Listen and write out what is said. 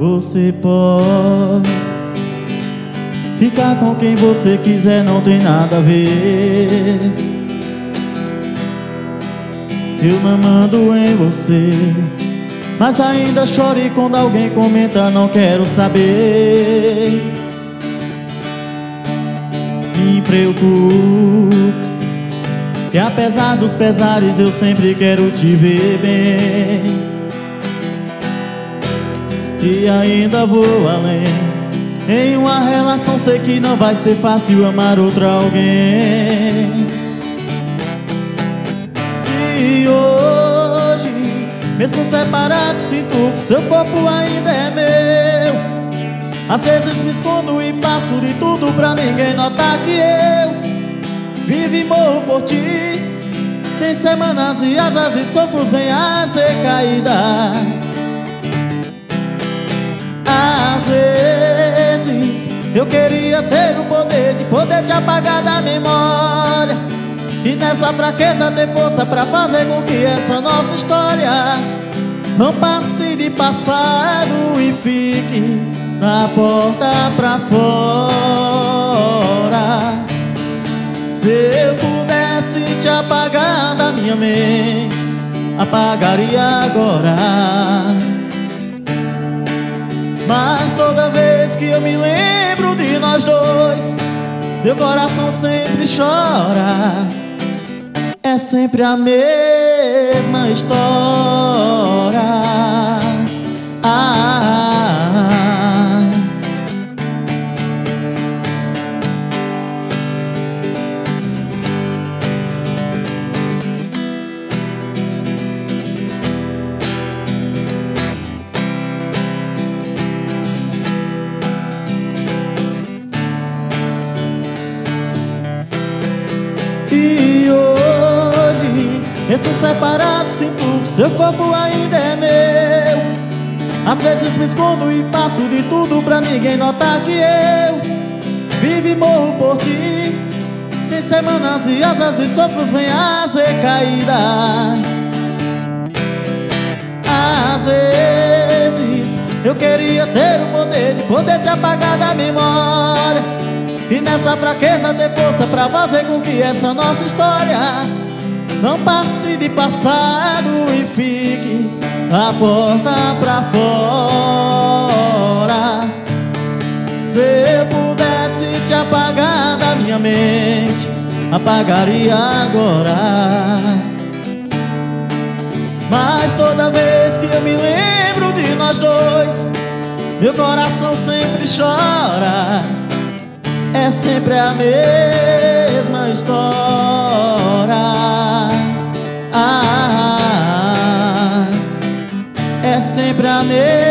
Você pode ficar com quem você quiser, não tem nada a ver. Eu não mando em você, mas ainda chore quando alguém comenta, não quero saber. Me preocupo, que apesar dos pesares eu sempre quero te ver bem. E ainda vou além, em uma relação sei que não vai ser fácil amar outra alguém. E hoje, mesmo separado, sinto que seu corpo ainda é meu. Às vezes me escondo e faço de tudo pra ninguém notar que eu vivo e morro por ti. Tem semanas e asas e sofros, vem a ser caída. Às vezes eu queria ter o poder de poder te apagar da memória, e nessa fraqueza ter força pra fazer com que essa nossa história não passe de passado e fique na porta pra fora. Se eu pudesse te apagar da minha mente, apagaria agora. Mas toda vez que eu me lembro de nós dois, meu coração sempre chora. É sempre a mesma história. E hoje, mesmo separado, sinto que seu corpo ainda é meu. Às vezes me escondo e faço de tudo pra ninguém notar que eu vivo e morro por ti. Tem semanas e asas e sofros, vem a ser caída. Às vezes eu queria ter o poder de poder te apagar da memória, e nessa fraqueza ter força pra fazer com que essa nossa história não passe de passado e fique na porta pra fora. Se eu pudesse te apagar da minha mente, apagaria agora. Mas toda vez que eu me lembro de nós dois, meu coração sempre chora. É sempre a mesma história. É sempre a mesma